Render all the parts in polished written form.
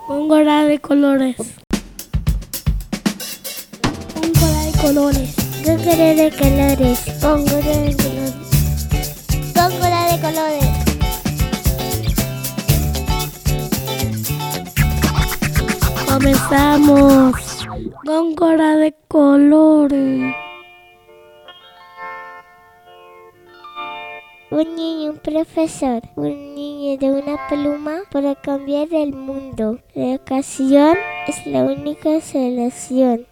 Góngora de colores. Góngora de colores. Góngora de colores. Góngora de colores. Góngora de colores. Comenzamos. Góngora de colores. Un niño, un profesor, un niño de una pluma para cambiar el mundo. La educación es la única solución.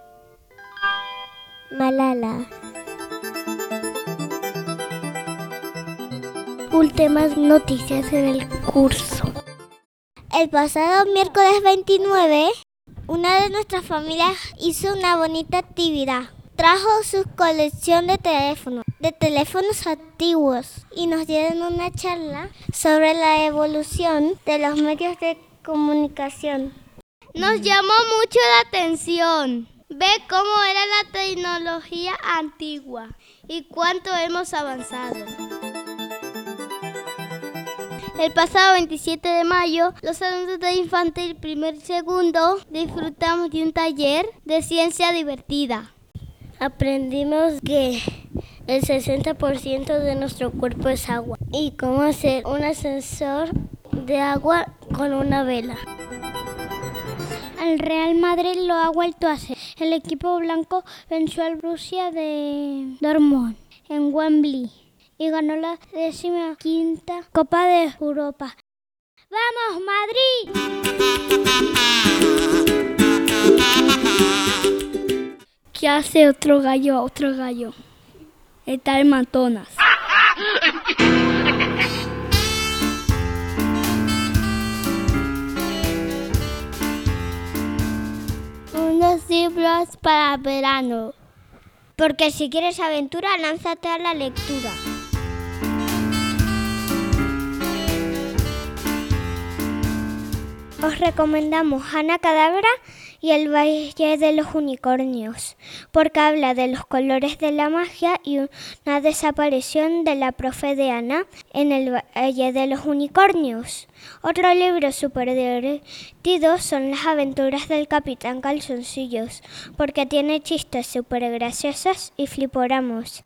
Malala. Últimas noticias en el curso. El pasado miércoles 29, una de nuestras familias hizo una bonita actividad. Trajo su colección de teléfonos antiguos y nos dieron una charla sobre la evolución de los medios de comunicación. Nos llamó mucho la atención ver cómo era la tecnología antigua y cuánto hemos avanzado. El pasado 27 de mayo, los alumnos de infantil primero y segundo disfrutamos de un taller de ciencia divertida. Aprendimos que el 60% de nuestro cuerpo es agua y cómo hacer un ascensor de agua con una vela. El Real Madrid lo ha vuelto a hacer. El equipo blanco venció al Borussia de Dortmund en Wembley y ganó la 15ª Copa de Europa. ¡Vamos, Madrid! ¿Qué hace otro gallo a otro gallo? Está en Matonas. Unos libros para verano. Porque si quieres aventura, lánzate a la lectura. Os recomendamos Ana Cadabra y el Valle de los Unicornios, porque habla de los colores de la magia y una desaparición de la profe de Ana en el Valle de los Unicornios. Otro libro súper divertido son Las aventuras del Capitán Calzoncillos, porque tiene chistes súper graciosos y fliporamos.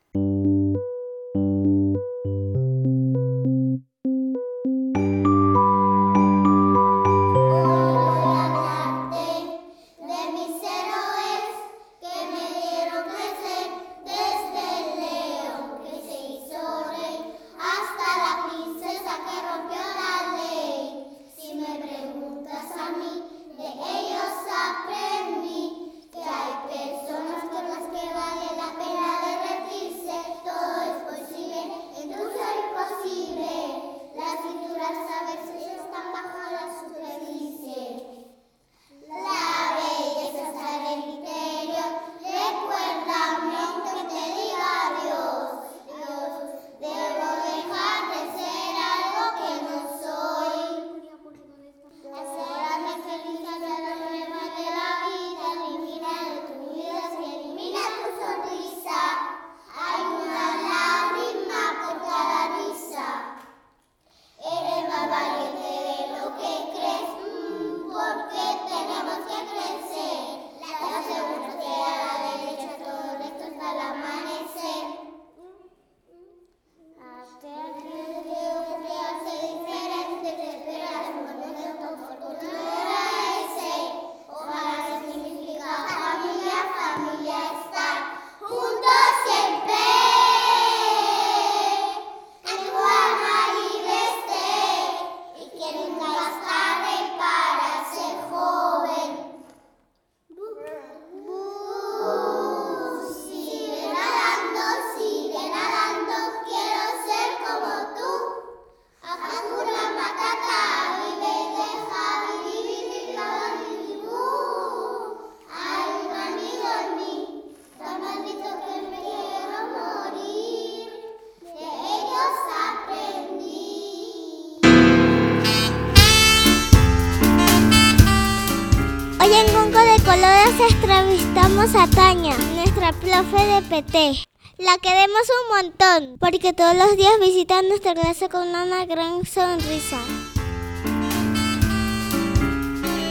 Hoy en Gongo de Colores entrevistamos a Tania, nuestra profe de PT. La queremos un montón, porque todos los días visita nuestra clase con una gran sonrisa.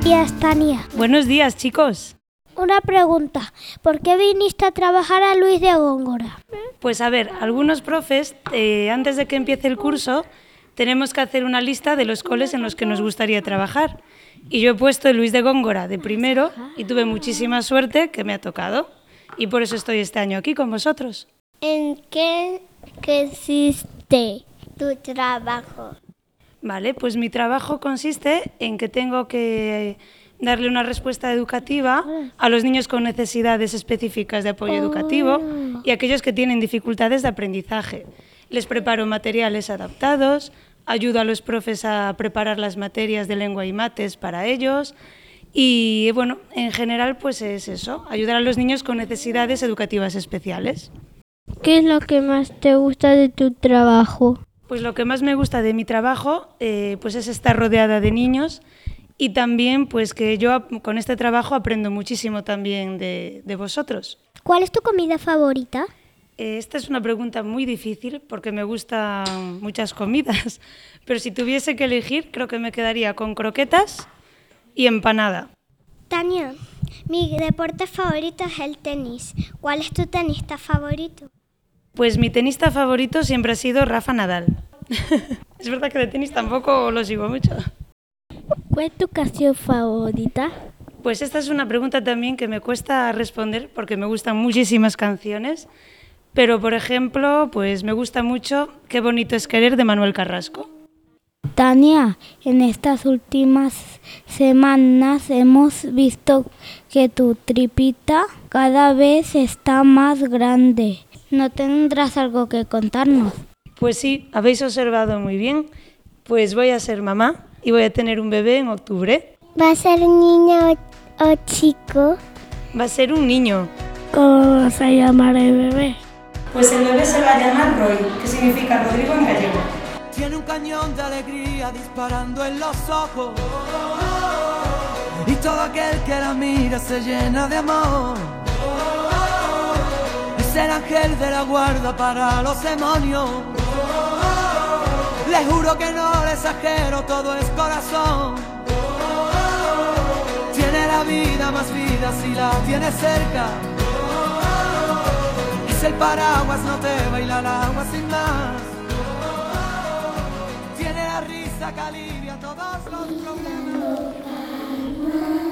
días, Tania. Buenos días, chicos. Una pregunta. ¿Por qué viniste a trabajar a Luis de Góngora? Pues a ver, algunos profes, antes de que empiece el curso, tenemos que hacer una lista de los coles en los que nos gustaría trabajar. Y yo he puesto el Luis de Góngora de primero y tuve muchísima suerte que me ha tocado. Y por eso estoy este año aquí con vosotros. ¿En qué consiste tu trabajo? Vale, pues mi trabajo consiste en que tengo que darle una respuesta educativa a los niños con necesidades específicas de apoyo educativo y a aquellos que tienen dificultades de aprendizaje. Les preparo materiales adaptados, ayudo a los profes a preparar las materias de lengua y mates para ellos y, bueno, en general pues es eso, ayudar a los niños con necesidades educativas especiales. ¿Qué es lo que más te gusta de tu trabajo? Pues lo que más me gusta de mi trabajo pues es estar rodeada de niños y también pues que yo con este trabajo aprendo muchísimo también de vosotros. ¿Cuál es tu comida favorita? Esta es una pregunta muy difícil porque me gustan muchas comidas, pero si tuviese que elegir creo que me quedaría con croquetas y empanada. Tania, mi deporte favorito es el tenis. ¿Cuál es tu tenista favorito? Pues mi tenista favorito siempre ha sido Rafa Nadal. Es verdad que de tenis tampoco lo sigo mucho. ¿Cuál es tu canción favorita? Pues esta es una pregunta también que me cuesta responder porque me gustan muchísimas canciones, pero por ejemplo, pues me gusta mucho Qué bonito es querer de Manuel Carrasco. Tania, en estas últimas semanas hemos visto que tu tripita cada vez está más grande. ¿No tendrás algo que contarnos? Pues sí, habéis observado muy bien. Pues voy a ser mamá y voy a tener un bebé en octubre. ¿Va a ser niño o chico? Va a ser un niño. ¿Cómo vas a llamar el bebé? Pues el bebé se va a llamar Roy, que significa Rodrigo en gallego. Tiene un cañón de alegría disparando en los ojos y todo aquel que la mira se llena de amor. Es el ángel de la guarda para los demonios. Le juro que no le exagero, todo es corazón. Tiene la vida más vida si la tienes cerca. Es el paraguas, no te baila el agua sin más. Tiene la risa que alivia todos los problemas.